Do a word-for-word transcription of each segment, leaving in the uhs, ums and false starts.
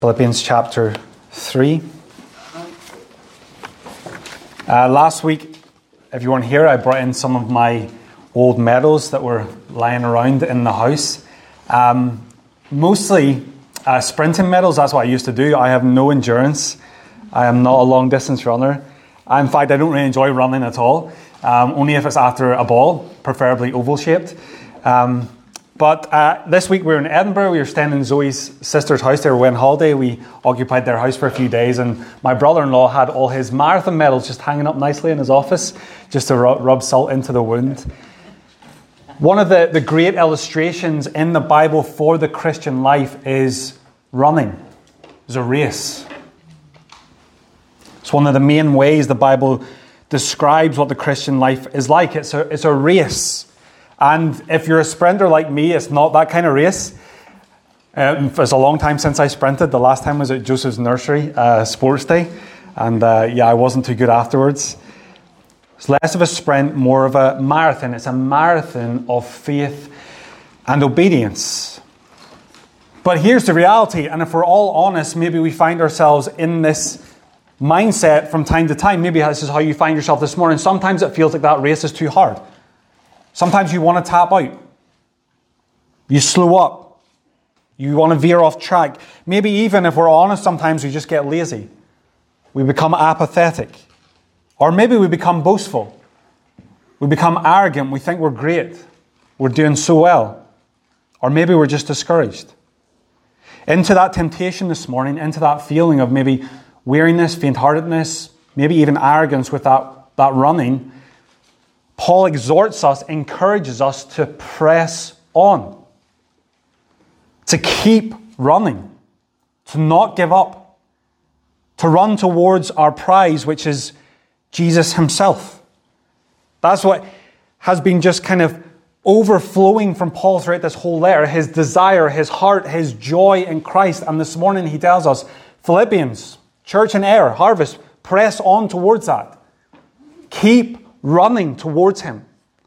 Philippians chapter three. Uh, last week, if you weren't here, I brought in some of my old medals that were lying around in the house. Um, mostly uh, sprinting medals, that's what I used to do. I have no endurance. I am not a long distance runner. In fact, I don't really enjoy running at all, um, only if it's after a ball, preferably oval shaped. Um, But uh, this week we were in Edinburgh. We were staying in Zoe's sister's house. They were away on holiday. We occupied their house for a few days, and my brother-in-law had all his marathon medals just hanging up nicely in his office, just to rub, rub salt into the wound. One of the, the great illustrations in the Bible for the Christian life is running. It's a race. It's one of the main ways the Bible describes what the Christian life is like. It's a, it's a race. And if you're a sprinter like me, it's not that kind of race. Um, it's a long time since I sprinted. The last time was at Joseph's Nursery uh, Sports Day. And uh, yeah, I wasn't too good afterwards. It's less of a sprint, more of a marathon. It's a marathon of faith and obedience. But here's the reality. And if we're all honest, maybe we find ourselves in this mindset from time to time. Maybe this is how you find yourself this morning. Sometimes it feels like that race is too hard. Sometimes you want to tap out. You slow up. You want to veer off track. Maybe even if we're honest, sometimes we just get lazy. We become apathetic. Or maybe we become boastful. We become arrogant. We think we're great. We're doing so well. Or maybe we're just discouraged. Into that temptation this morning, into that feeling of maybe weariness, faint-heartedness, maybe even arrogance with that, that running, Paul exhorts us, encourages us to press on, to keep running, to not give up, to run towards our prize, which is Jesus himself. That's what has been just kind of overflowing from Paul throughout this whole letter, his desire, his heart, his joy in Christ. And this morning he tells us, Philippians, church and air, harvest, press on towards that. Keep running towards him.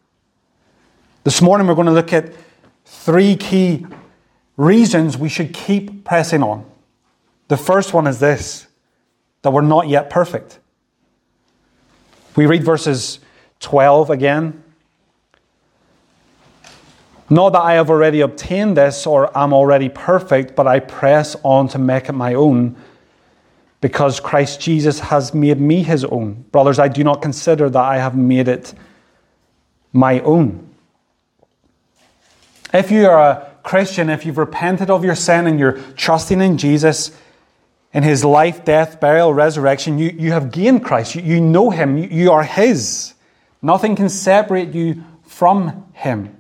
This morning we're going to look at three key reasons we should keep pressing on. The first one is this, that we're not yet perfect. We read verses twelve again. Not that I have already obtained this or am already perfect, but I press on to make it my own, because Christ Jesus has made me his own. Brothers, I do not consider that I have made it my own. If you are a Christian, if you've repented of your sin and you're trusting in Jesus, in his life, death, burial, resurrection, you, you have gained Christ. You, you know him. You, you are his. Nothing can separate you from him.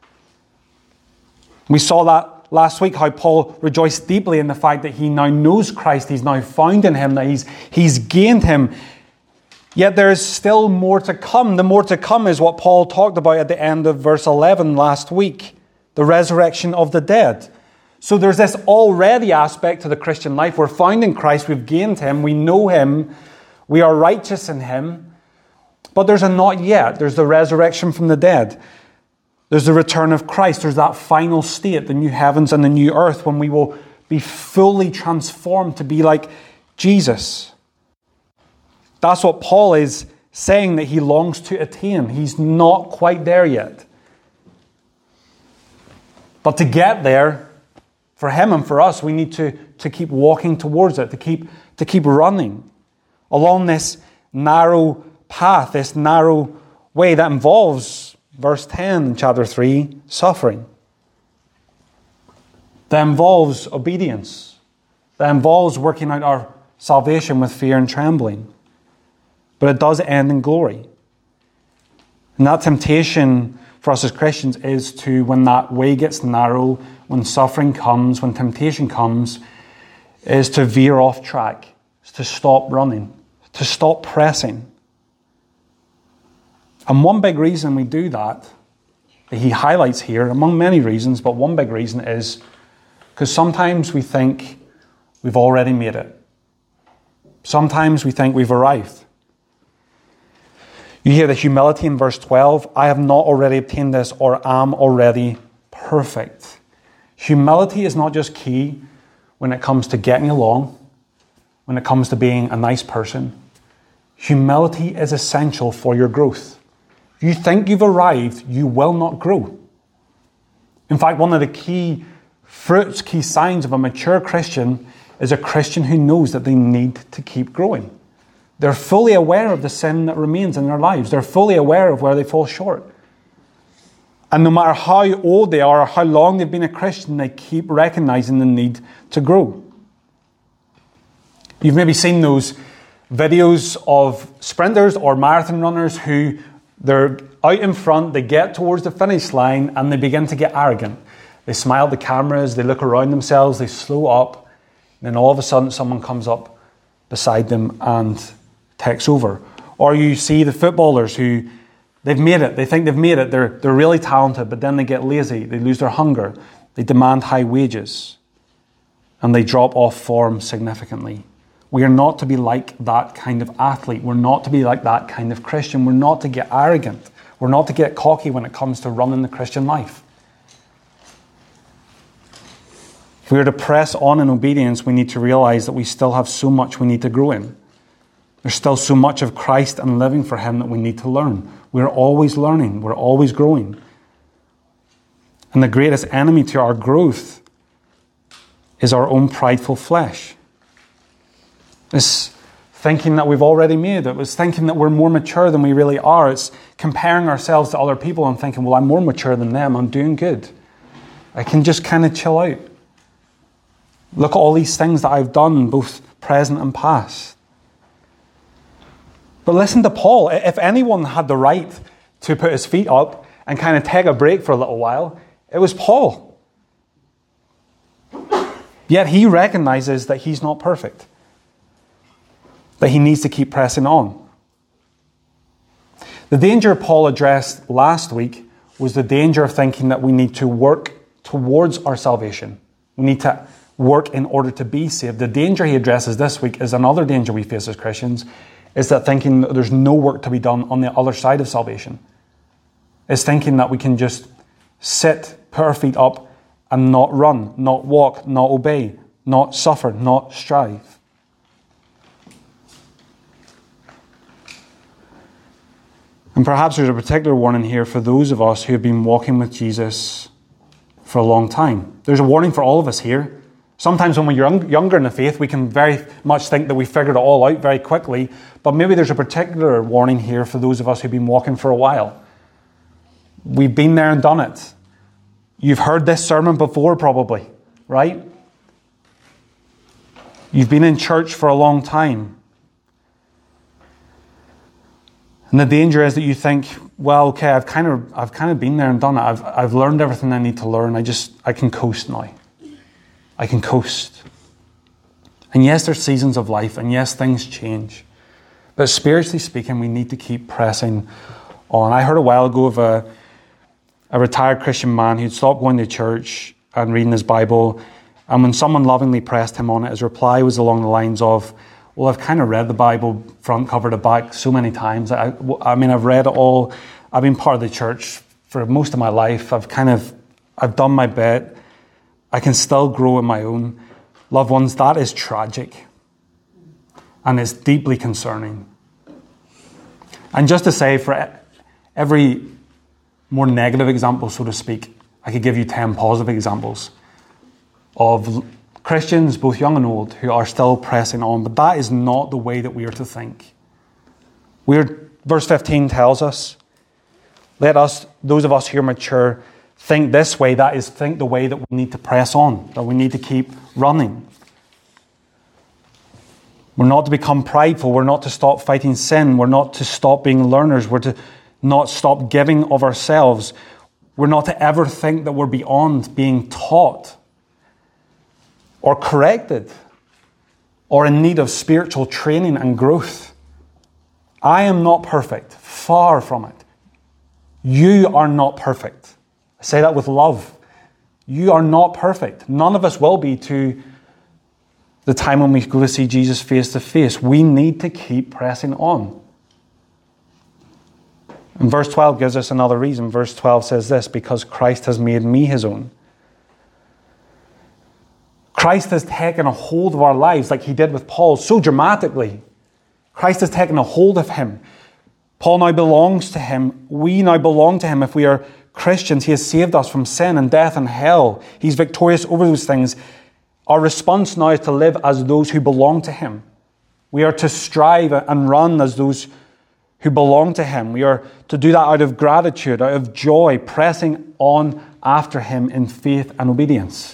We saw that last week, how Paul rejoiced deeply in the fact that he now knows Christ, he's now found in him, that he's, he's gained him. Yet there is still more to come. The more to come is what Paul talked about at the end of verse eleven last week, the resurrection of the dead. So there's this already aspect to the Christian life. We're found in Christ, we've gained him, we know him, we are righteous in him. But there's a not yet. There's the resurrection from the dead. There's the return of Christ. There's that final state, the new heavens and the new earth, when we will be fully transformed to be like Jesus. That's what Paul is saying that he longs to attain. He's not quite there yet. But to get there, for him and for us, we need to, to keep walking towards it, to keep, to keep running along this narrow path, this narrow way that involves, verse ten in chapter three, suffering. That involves obedience. That involves working out our salvation with fear and trembling. But it does end in glory. And that temptation for us as Christians is to, when that way gets narrow, when suffering comes, when temptation comes, is to veer off track, is to stop running, to stop pressing. And one big reason we do that, that he highlights here, among many reasons, but one big reason is because sometimes we think we've already made it. Sometimes we think we've arrived. You hear the humility in verse twelve. I have not already obtained this or am already perfect. Humility is not just key when it comes to getting along, when it comes to being a nice person. Humility is essential for your growth. If you think you've arrived, you will not grow. In fact, one of the key fruits, key signs of a mature Christian is a Christian who knows that they need to keep growing. They're fully aware of the sin that remains in their lives. They're fully aware of where they fall short. And no matter how old they are or how long they've been a Christian, they keep recognizing the need to grow. You've maybe seen those videos of sprinters or marathon runners who they're out in front, they get towards the finish line and they begin to get arrogant. They smile at the cameras, they look around themselves, they slow up, and then all of a sudden someone comes up beside them and takes over. Or you see the footballers who, they've made it, they think they've made it, they're, they're really talented, but then they get lazy, they lose their hunger, they demand high wages, and they drop off form significantly. We are not to be like that kind of athlete. We're not to be like that kind of Christian. We're not to get arrogant. We're not to get cocky when it comes to running the Christian life. If we are to press on in obedience, we need to realize that we still have so much we need to grow in. There's still so much of Christ and living for Him that we need to learn. We're always learning. We're always growing. And the greatest enemy to our growth is our own prideful flesh. It's thinking that we've already made it. It's thinking that we're more mature than we really are. It's comparing ourselves to other people and thinking, well, I'm more mature than them. I'm doing good. I can just kind of chill out. Look at all these things that I've done, both present and past. But listen to Paul. If anyone had the right to put his feet up and kind of take a break for a little while, it was Paul. Yet he recognizes that he's not perfect, that he needs to keep pressing on. The danger Paul addressed last week was the danger of thinking that we need to work towards our salvation. We need to work in order to be saved. The danger he addresses this week is another danger we face as Christians, is that thinking that there's no work to be done on the other side of salvation. It's thinking that we can just sit, put our feet up, and not run, not walk, not obey, not suffer, not strive. And perhaps there's a particular warning here for those of us who have been walking with Jesus for a long time. There's a warning for all of us here. Sometimes when we're young, younger in the faith, we can very much think that we figured it all out very quickly. But maybe there's a particular warning here for those of us who've been walking for a while. We've been there and done it. You've heard this sermon before probably, right? You've been in church for a long time. And the danger is that you think, well, okay, I've kind of I've kind of been there and done it. I've I've learned everything I need to learn. I just I can coast now. I can coast. And yes, there's seasons of life, and yes, things change. But spiritually speaking, we need to keep pressing on. I heard a while ago of a, a retired Christian man who'd stopped going to church and reading his Bible. And when someone lovingly pressed him on it, his reply was along the lines of, well, I've kind of read the Bible front cover to back so many times. I, I mean, I've read it all. I've been part of the church for most of my life. I've kind of, I've done my bit. I can still grow in my own. Loved ones, that is tragic. And it's deeply concerning. And just to say, for every more negative example, so to speak, I could give you ten positive examples of Christians, both young and old, who are still pressing on. But that is not the way that we are to think. We're, verse fifteen tells us, let us, those of us who are mature, think this way. That is, think the way that we need to press on, that we need to keep running. We're not to become prideful. We're not to stop fighting sin. We're not to stop being learners. We're to not stop giving of ourselves. We're not to ever think that we're beyond being taught or corrected or in need of spiritual training and growth. I am not perfect. Far from it. You are not perfect. I say that with love. You are not perfect. None of us will be to the time when we go to see Jesus face to face. We need to keep pressing on. And verse twelve gives us another reason. Verse twelve says this, because Christ has made me his own. Christ has taken a hold of our lives like he did with Paul so dramatically. Christ has taken a hold of him. Paul now belongs to him. We now belong to him if we are Christians. He has saved us from sin and death and hell. He's victorious over those things. Our response now is to live as those who belong to him. We are to strive and run as those who belong to him. We are to do that out of gratitude, out of joy, pressing on after him in faith and obedience.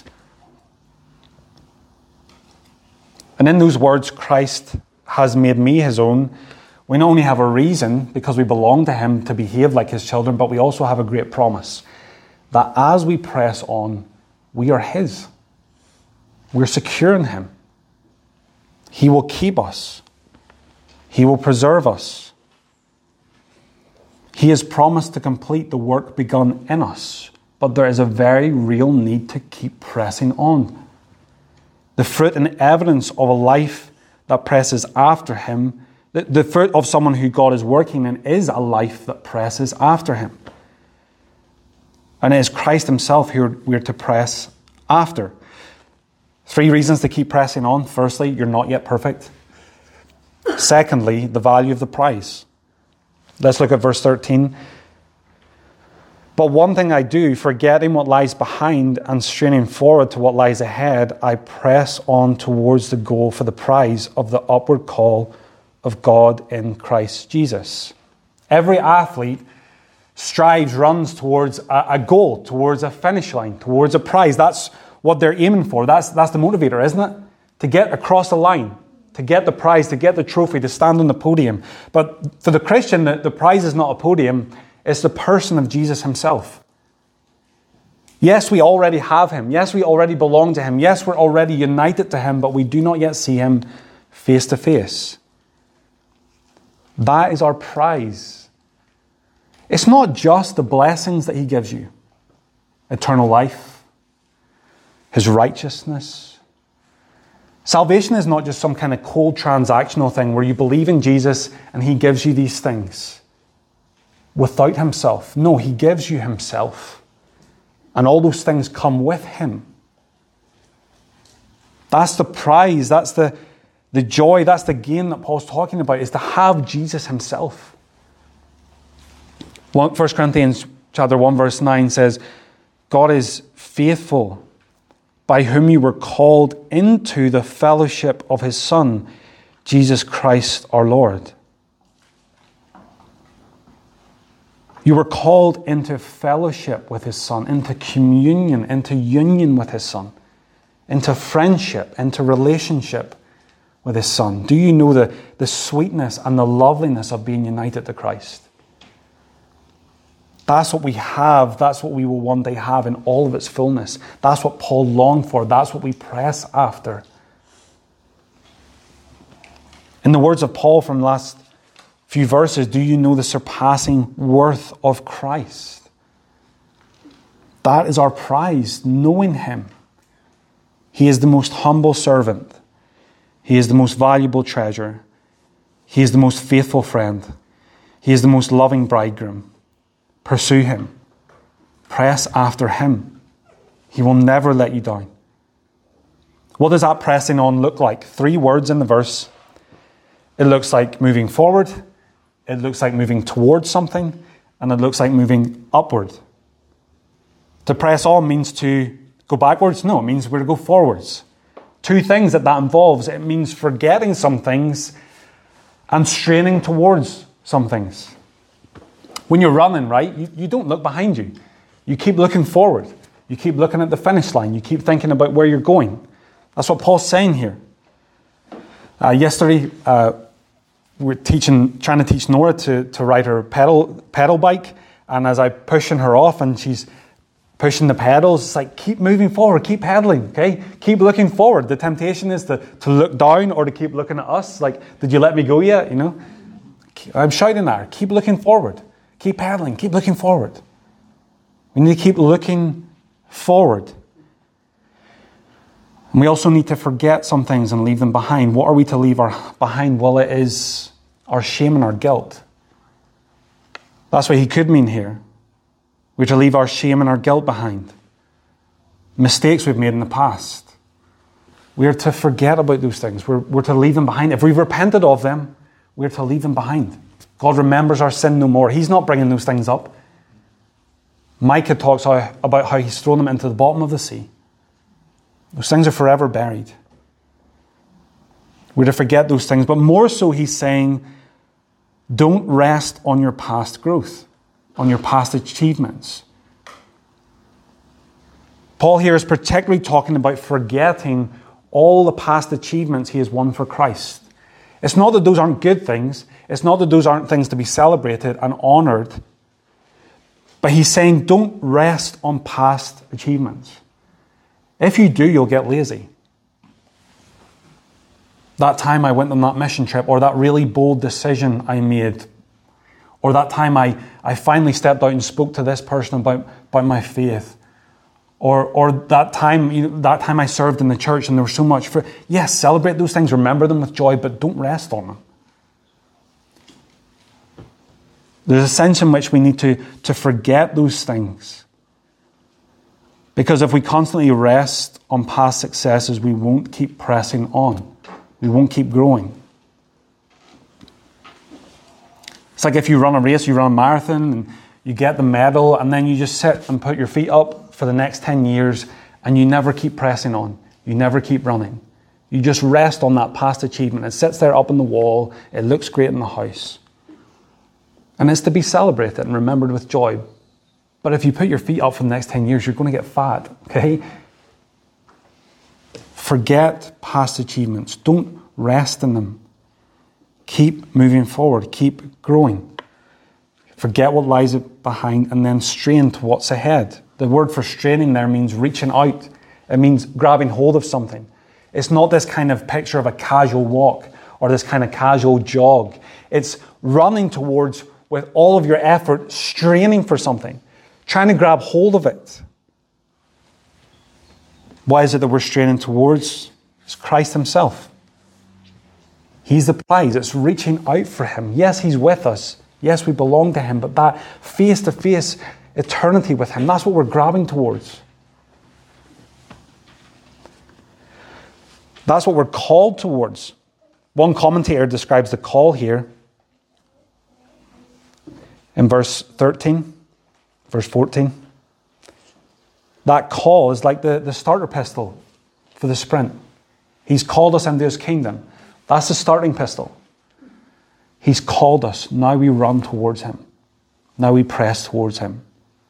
And in those words, Christ has made me his own. We not only have a reason, because we belong to him, to behave like his children, but we also have a great promise that as we press on, we are his. We're secure in him. He will keep us. He will preserve us. He has promised to complete the work begun in us, but there is a very real need to keep pressing on. The fruit and evidence of a life that presses after him, the, the fruit of someone who God is working in, is a life that presses after him. And it is Christ himself who we're to press after. Three reasons to keep pressing on. Firstly, you're not yet perfect. Secondly, the value of the prize. Let's look at verse thirteen. But one thing I do, forgetting what lies behind and straining forward to what lies ahead, I press on towards the goal for the prize of the upward call of God in Christ Jesus. Every athlete strives, runs towards a, a goal, towards a finish line, towards a prize. That's what they're aiming for. That's, that's the motivator, isn't it? To get across the line, to get the prize, to get the trophy, to stand on the podium. But for the Christian, the, the prize is not a podium. It's the person of Jesus himself. Yes, we already have him. Yes, we already belong to him. Yes, we're already united to him, but we do not yet see him face to face. That is our prize. It's not just the blessings that he gives you. Eternal life, his righteousness. Salvation is not just some kind of cold transactional thing where you believe in Jesus and he gives you these things without himself. No, he gives you himself. And all those things come with him. That's the prize. That's the, the joy. That's the gain that Paul's talking about, is to have Jesus himself. First Corinthians chapter one verse nine says, God is faithful, by whom you were called into the fellowship of his Son, Jesus Christ our Lord. You were called into fellowship with his Son, into communion, into union with his Son, into friendship, into relationship with his Son. Do you know the, the sweetness and the loveliness of being united to Christ? That's what we have. That's what we will one day have in all of its fullness. That's what Paul longed for. That's what we press after. In the words of Paul from the last few verses, do you know the surpassing worth of Christ? That is our prize, knowing him. He is the most humble servant. He is the most valuable treasure. He is the most faithful friend. He is the most loving bridegroom. Pursue him. Press after him. He will never let you down. What does that pressing on look like? Three words in the verse. It looks like moving forward. It looks like moving towards something. And it looks like moving upward. To press on means to go backwards? No, it means we're to go forwards. Two things that that involves. It means forgetting some things and straining towards some things. When you're running, right, you, you don't look behind you. You keep looking forward. You keep looking at the finish line. You keep thinking about where you're going. That's what Paul's saying here. Uh, yesterday, uh, we we're teaching, trying to teach Nora to, to ride her pedal pedal bike. And as I'm pushing her off and she's pushing the pedals, it's like, keep moving forward, keep pedaling, okay? Keep looking forward. The temptation is to, to look down or to keep looking at us. Like, did you let me go yet? You know, I'm shouting at her, keep looking forward. Keep pedaling. Keep looking forward. We need to keep looking forward. And we also need to forget some things and leave them behind. What are we to leave our behind? Well, it is our shame and our guilt. That's what he could mean here. We're to leave our shame and our guilt behind. Mistakes we've made in the past. We're to forget about those things. We're, we're to leave them behind. If we've repented of them, we're to leave them behind. God remembers our sin no more. He's not bringing those things up. Micah talks how, about how he's thrown them into the bottom of the sea. Those things are forever buried. We're to forget those things. But more so, he's saying, don't rest on your past growth, on your past achievements. Paul here is particularly talking about forgetting all the past achievements he has won for Christ. It's not that those aren't good things. It's not that those aren't things to be celebrated and honoured. But he's saying, don't rest on past achievements. If you do, you'll get lazy. That time I went on that mission trip, or that really bold decision I made, or that time I, I finally stepped out and spoke to this person about, about my faith, or or that time you know, that time I served in the church and there was so much for. Yes, celebrate those things, remember them with joy, but don't rest on them. There's a sense in which we need to, to forget those things. Because if we constantly rest on past successes, we won't keep pressing on. We won't keep growing. It's like if you run a race, you run a marathon, and you get the medal, and then you just sit and put your feet up for the next ten years, and you never keep pressing on. You never keep running. You just rest on that past achievement. It sits there up on the wall. It looks great in the house. And it's to be celebrated and remembered with joy. But if you put your feet up for the next ten years, you're going to get fat, okay? Forget past achievements. Don't rest in them. Keep moving forward. Keep growing. Forget what lies behind and then strain to what's ahead. The word for straining there means reaching out. It means grabbing hold of something. It's not this kind of picture of a casual walk or this kind of casual jog. It's running towards, with all of your effort, straining for something, trying to grab hold of it. Why is it that we're straining towards? It's Christ himself. He's the prize. It's reaching out for him. Yes, he's with us. Yes, we belong to him, but that face-to-face eternity with him, that's what we're grabbing towards. That's what we're called towards. One commentator describes the call here in verse thirteen, verse fourteen. That call is like the, the starter pistol for the sprint. He's called us into his kingdom. That's the starting pistol. He's called us. Now we run towards him. Now we press towards him.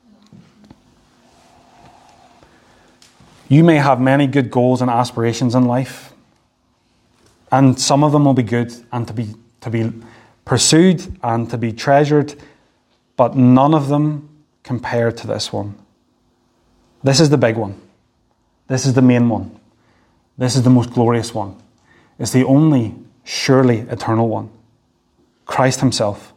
You may have many good goals and aspirations in life. And some of them will be good and to be to be pursued and to be treasured. But none of them compare to this one. This is the big one. This is the main one. This is the most glorious one. It's the only surely eternal one. Christ himself.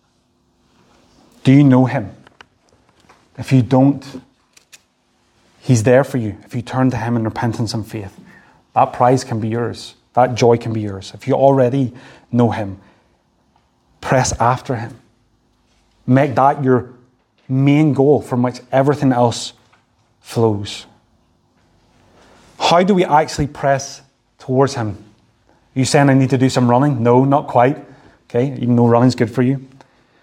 Do you know him? If you don't, he's there for you. If you turn to him in repentance and faith, that prize can be yours. That joy can be yours. If you already know him, press after him. Make that your main goal from which everything else flows. How do we actually press towards him? Are you saying I need to do some running? No, not quite. Okay, even though running's good for you.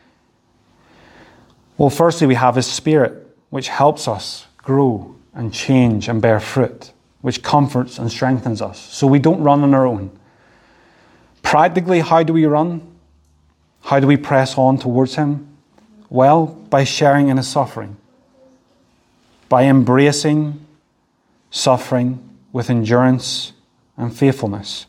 Well, firstly, we have his Spirit, which helps us grow and change and bear fruit, which comforts and strengthens us, so we don't run on our own. Practically, how do we run? How do we press on towards him? Well, by sharing in his suffering, by embracing suffering with endurance and faithfulness,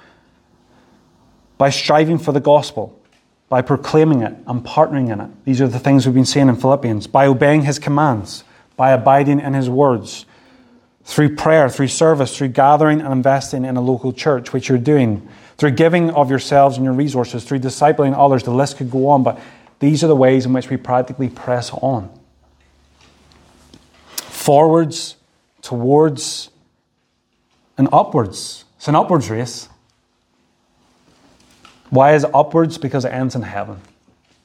by striving for the gospel, by proclaiming it and partnering in it. These are the things we've been saying in Philippians. By obeying his commands, by abiding in his words, through prayer, through service, through gathering and investing in a local church, which you're doing, through giving of yourselves and your resources, through discipling others. The list could go on, but these are the ways in which we practically press on. Forwards, towards, and upwards. It's an upwards race. Why is it upwards? Because it ends in heaven.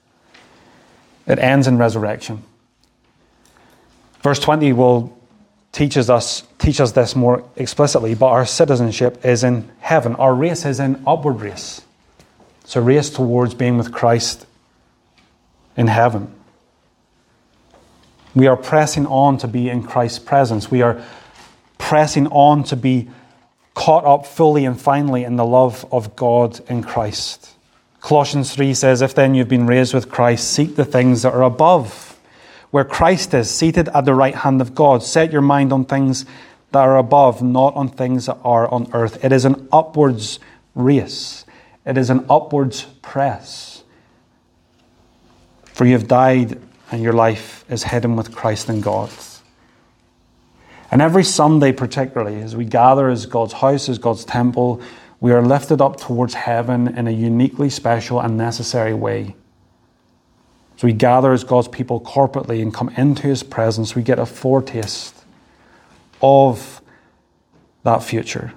It ends in resurrection. Verse twenty will teaches us teach us this more explicitly, but our citizenship is in heaven. Our race is an upward race. It's a race towards being with Christ in heaven. We are pressing on to be in Christ's presence. We are pressing on to be caught up fully and finally in the love of God in Christ. Colossians three says, if then you've been raised with Christ, seek the things that are above, where Christ is, seated at the right hand of God. Set your mind on things that are above, not on things that are on earth. It is an upwards race. It is an upwards press. For you have died, and your life is hidden with Christ in God. And every Sunday particularly, as we gather as God's house, as God's temple, we are lifted up towards heaven in a uniquely special and necessary way. As we gather as God's people corporately and come into His presence, we get a foretaste of that future.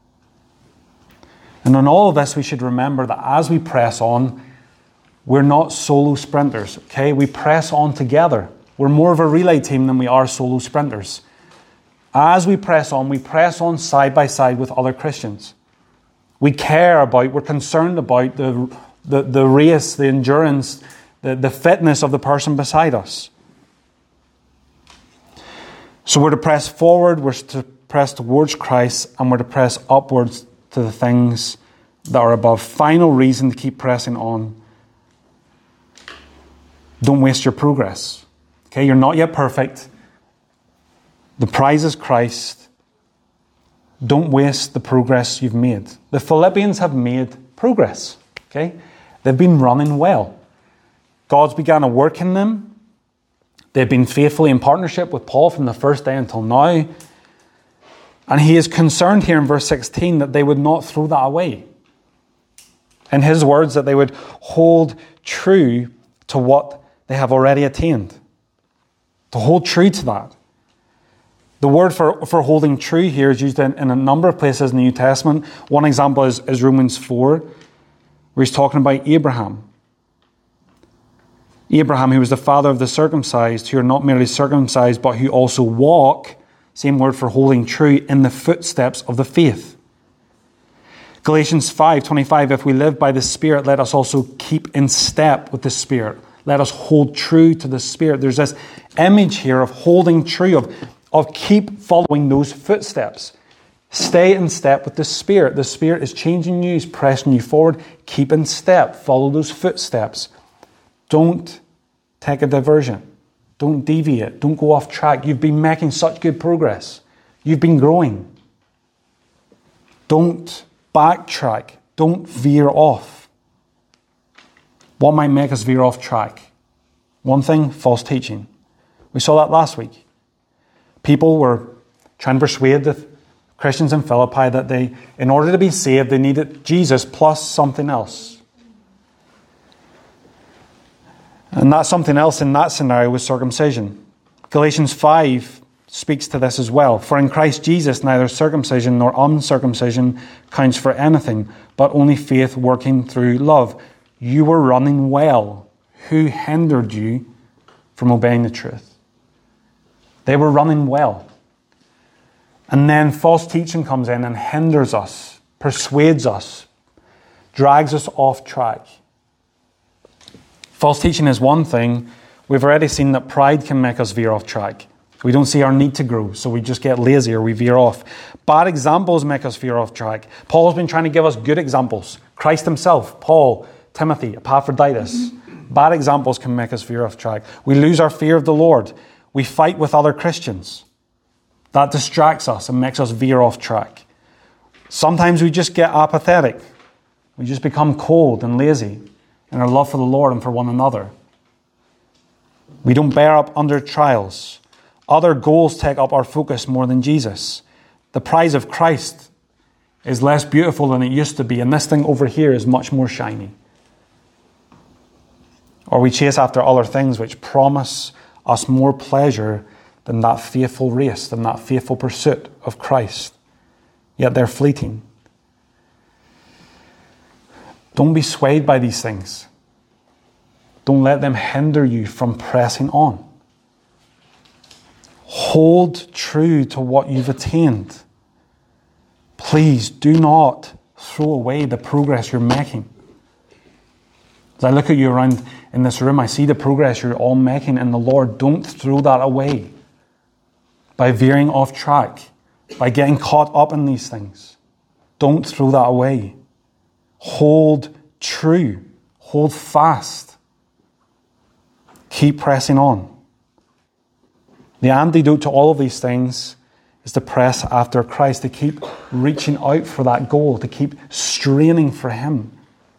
And in all of this, we should remember that as we press on, we're not solo sprinters, okay? We press on together. We're more of a relay team than we are solo sprinters. As we press on, we press on side by side with other Christians. We care about, we're concerned about the, the, the race, the endurance, the, the fitness of the person beside us. So we're to press forward, we're to press towards Christ, and we're to press upwards to the things that are above. Final reason to keep pressing on. Don't waste your progress. Okay, you're not yet perfect. The prize is Christ. Don't waste the progress you've made. The Philippians have made progress. Okay, they've been running well. God's began a work in them. They've been faithfully in partnership with Paul from the first day until now. And he is concerned here in verse sixteen that they would not throw that away. In his words, that they would hold true to what they have already attained. To hold true to that. The word for, for holding true here is used in, in a number of places in the New Testament. One example is, is Romans four, where he's talking about Abraham. Abraham, who was the father of the circumcised, who are not merely circumcised, but who also walk, same word for holding true, in the footsteps of the faith. Galatians five twenty-five, if we live by the Spirit, let us also keep in step with the Spirit. Let us hold true to the Spirit. There's this image here of holding true, of, of keep following those footsteps. Stay in step with the Spirit. The Spirit is changing you, He's pressing you forward. Keep in step. Follow those footsteps. Don't take a diversion. Don't deviate. Don't go off track. You've been making such good progress. You've been growing. Don't backtrack. Don't veer off. What might make us veer off track? One thing, false teaching. We saw that last week. People were trying to persuade the Christians in Philippi that they, in order to be saved, they needed Jesus plus something else. And that something else in that scenario was circumcision. Galatians five speaks to this as well. For in Christ Jesus, neither circumcision nor uncircumcision counts for anything, but only faith working through love. You were running well. Who hindered you from obeying the truth? They were running well. And then false teaching comes in and hinders us, persuades us, drags us off track. False teaching is one thing. We've already seen that pride can make us veer off track. We don't see our need to grow, so we just get lazy or we veer off. Bad examples make us veer off track. Paul's been trying to give us good examples. Christ himself, Paul, Timothy, Epaphroditus. Bad examples can make us veer off track. We lose our fear of the Lord. We fight with other Christians. That distracts us and makes us veer off track. Sometimes we just get apathetic. We just become cold and lazy in our love for the Lord and for one another. We don't bear up under trials. Other goals take up our focus more than Jesus. The prize of Christ is less beautiful than it used to be, and this thing over here is much more shiny. Or we chase after other things which promise us more pleasure than that faithful race, than that faithful pursuit of Christ. Yet they're fleeting. Don't be swayed by these things. Don't let them hinder you from pressing on. Hold true to what you've attained. Please do not throw away the progress you're making. As I look at you around in this room, I see the progress you're all making in the Lord. Don't throw that away by veering off track, by getting caught up in these things. Don't throw that away. Hold true. Hold fast. Keep pressing on. The antidote to all of these things is to press after Christ, to keep reaching out for that goal, to keep straining for Him.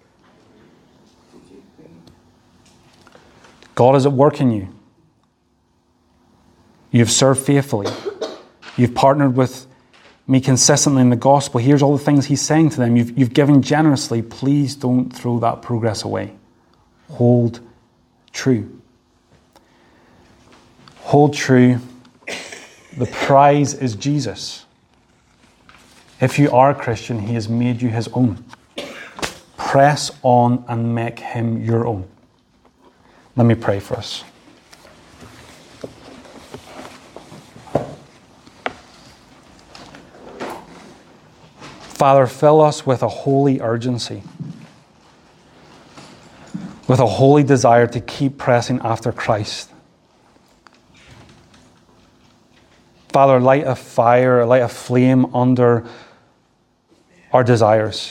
God is at work in you. You've served faithfully. You've partnered with me consistently in the gospel. Here's all the things He's saying to them. You've, you've given generously. Please don't throw that progress away. Hold true. Hold true. The prize is Jesus. If you are a Christian, He has made you His own. Press on and make Him your own. Let me pray for us. Father, fill us with a holy urgency, with a holy desire to keep pressing after Christ. Father, light a fire, light a flame under our desires.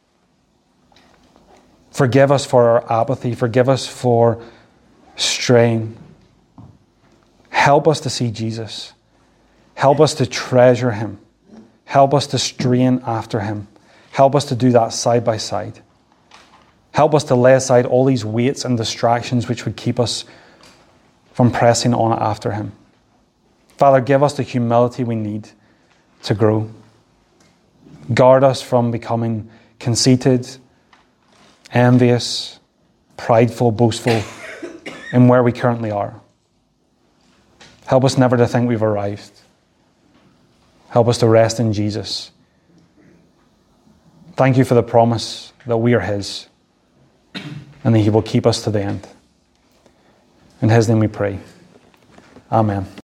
Forgive us for our apathy. Forgive us for straying. Help us to see Jesus. Help us to treasure Him. Help us to strain after Him. Help us to do that side by side. Help us to lay aside all these weights and distractions which would keep us from pressing on after Him. Father, give us the humility we need to grow. Guard us from becoming conceited, envious, prideful, boastful in where we currently are. Help us never to think we've arrived. Help us to rest in Jesus. Thank you for the promise that we are His and that He will keep us to the end. In His name we pray. Amen.